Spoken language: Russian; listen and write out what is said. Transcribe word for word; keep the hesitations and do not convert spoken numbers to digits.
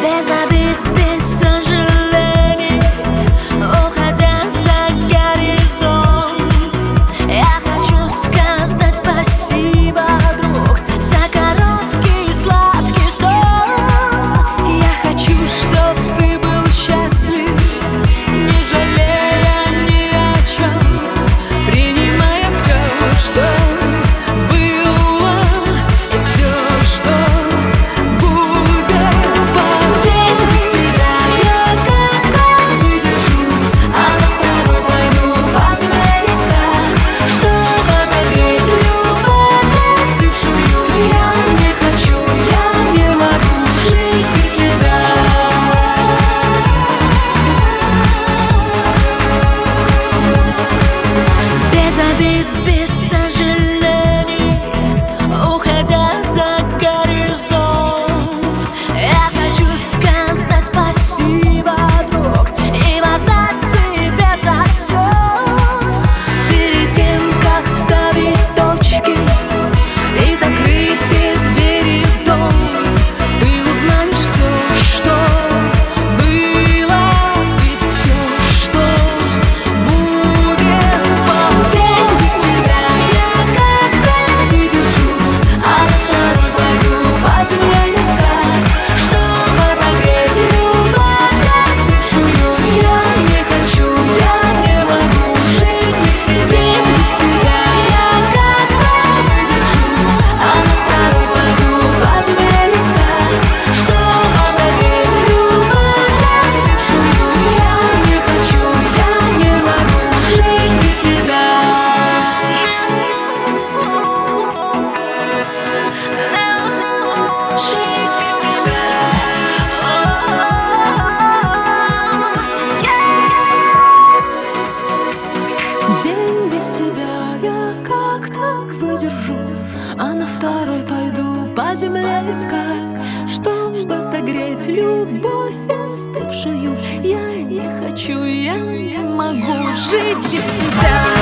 без обид, без сожалений, уходя за горизонт. Я хочу сказать спасибо, друг, за короткий сладкий сон. Я хочу, чтоб ты был счастлив, не жалея ни о чем, принимая все, что было, и все, что будет. В день без тебя я как-то выдержу, а на второй пойду по земле искать, чтобы отогреть любовь остывшую. Я не хочу, я не могу жить без тебя. Без обид, без сожалений, уходя за горизонт. Я хочу сказать спасибо, друг, и воздать тебе за все. Перед тем, как ставить точки и закрыть все двери в дом, ты узнаешь все, что было, и все, что будет. В день без тебя я как-то выдержу, а на второй пойду по земле искать, чтобы отогреть любовь остывшую. Я не хочу, я не могу жить без тебя. Без тебя я как-то выдержу, а на второй пойду по земле искать, чтобы отогреть любовь остывшую. Я не хочу, я не могу жить без тебя. Жить без тебя. День без тебя я как-то выдержу, а на второй пойду по земле искать, чтобы отогреть любовь остывшую. Я не хочу, я не могу жить без тебя.